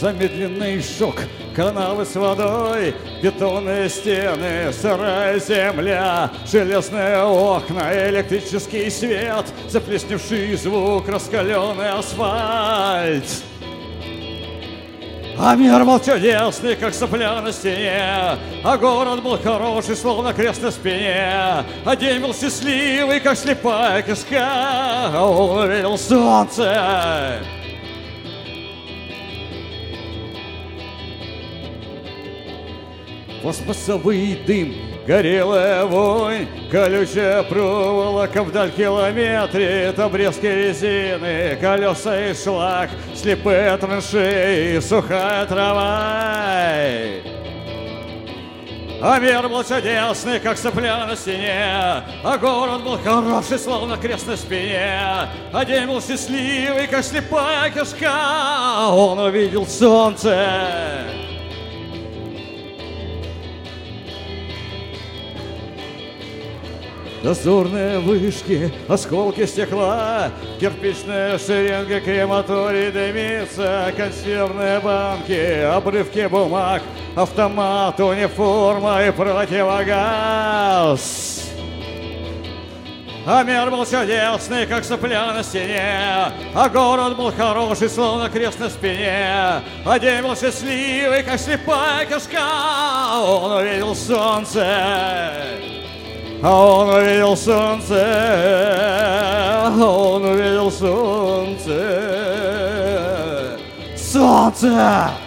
Замедленный шок, канавы с водой, бетонные стены, сырая земля, железные окна, электрический свет, заплесневший звук, раскаленный асфальт. А мир был чудесный, как сопля на стене, а город был хороший, словно крест на спине, а день был счастливый, как слепая кишка, а он увидел солнце. Пластмассовый дым, горелая вонь, колючая проволока вдаль километре, обрезки резины, колеса и шлак, слепые траншеи, сухая трава. А мир был чудесный, как сопля на стене, а город был хороший, словно крест на спине, а день был счастливый, как слепая кишка, он увидел солнце. Дозорные вышки, осколки стекла, кирпичная шеренга, крематорий дымится, консервные банки, обрывки бумаг, автомат, униформа и противогаз. А мир был чудесный, как сопля на стене, а город был хороший, словно крест на спине, а день был счастливый, как слепая кишка, он увидел солнце. А он увидел солнце, он увидел солнце, солнце!